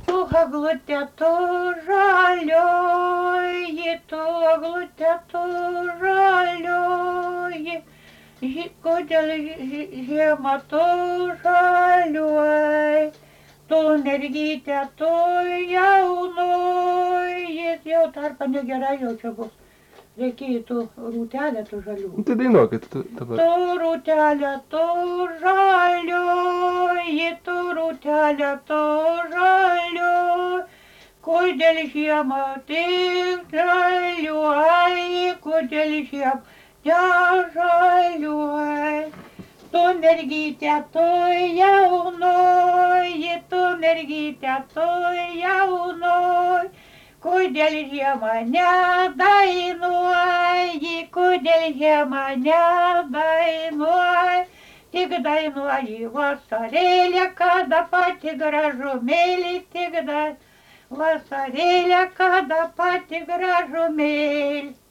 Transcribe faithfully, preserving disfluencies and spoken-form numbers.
Tu eglute tu žalioji, tu eglute tu žalioji, Ži- kodėl ži- žiemą tu žaliuoji, tu mergytė tu jaunoji, jau tarpa negerai jau čia bus. Reikėtų rūtelę tų žalių. Nu, tai dainuokit tu dabar. Tu rūtelė, tu žalioji, tu rūtelė, tu žalioji, kodėl žiemą tik žaliuoji, kodėl žiemą nežaliuoji. Tu mergytė, tu jaunoji, tu mergytė, tu jaunoji, kodėl žiemą nedainuoji, kodėl žiemą nedainuoji, tik dainuoji vasarėlę, kada pati gražumėlė, tik dainuoji vasarėlę, kada pati gražumėlė.